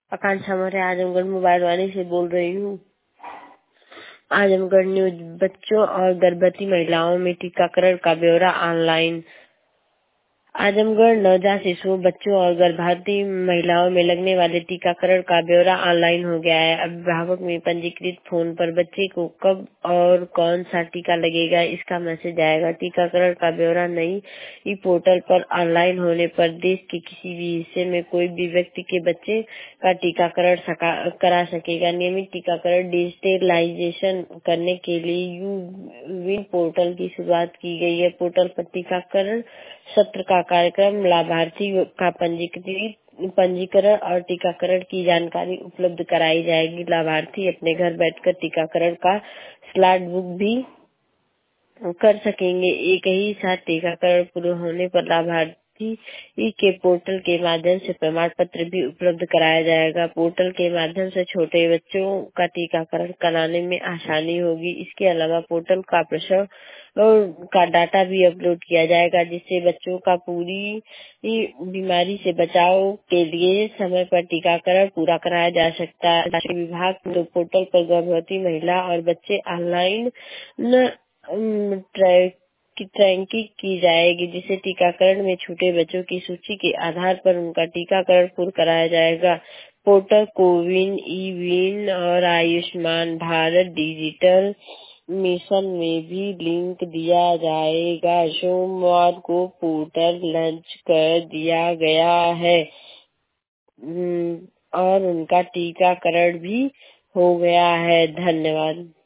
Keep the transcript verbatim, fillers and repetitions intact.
आकांक्षा Maurya Azamgarh mobile Vani से बोल रही हूँ। आजमगढ़ न्यूज। बच्चों और गर्भवती महिलाओं में टीकाकरण का ब्यौरा ऑनलाइन। आजमगढ़ नवजात शिशुओं, बच्चों और गर्भवती महिलाओं में लगने वाले टीकाकरण का ब्यौरा ऑनलाइन हो गया है। अभिभावक में पंजीकृत फोन पर बच्चे को कब और कौन सा टीका लगेगा, इसका मैसेज आएगा। टीकाकरण का ब्यौरा नई ई पोर्टल पर ऑनलाइन होने पर देश के किसी भी हिस्से में कोई भी व्यक्ति के बच्चे का टीकाकरण करा सकेगा। नियमित टीकाकरण डिजिटलाइजेशन करने के लिए यू विन पोर्टल की शुरुआत की गई है। पोर्टल पर टीकाकरण सत्र का कार्यक्रम, लाभार्थी का पंजीकृत पंजीकरण और टीकाकरण की जानकारी उपलब्ध कराई जाएगी। लाभार्थी अपने घर बैठकर टीकाकरण का स्लॉट बुक भी कर सकेंगे। एक ही साथ टीकाकरण पूरे होने पर लाभार्थी के पोर्टल के माध्यम से प्रमाण पत्र भी उपलब्ध कराया जाएगा। पोर्टल के माध्यम से छोटे बच्चों का टीकाकरण कराने में आसानी होगी। इसके अलावा पोर्टल का प्रसव का डाटा भी अपलोड किया जाएगा, जिससे बच्चों का पूरी बीमारी से बचाव के लिए समय पर टीकाकरण पूरा कराया जा सकता है। राष्ट्रीय विभाग के पोर्टल पर गर्भवती महिला और बच्चे ऑनलाइन की ट्रैकिंग की जाएगी, जिससे टीकाकरण में छूटे बच्चों की सूची के आधार पर उनका टीकाकरण पूर्ण कराया जाएगा। पोर्टल कोविन, ई विन और आयुष्मान भारत डिजिटल मिशन में भी लिंक दिया जाएगा। सोमवार को पोर्टल लॉन्च कर दिया गया है और उनका टीकाकरण भी हो गया है। धन्यवाद।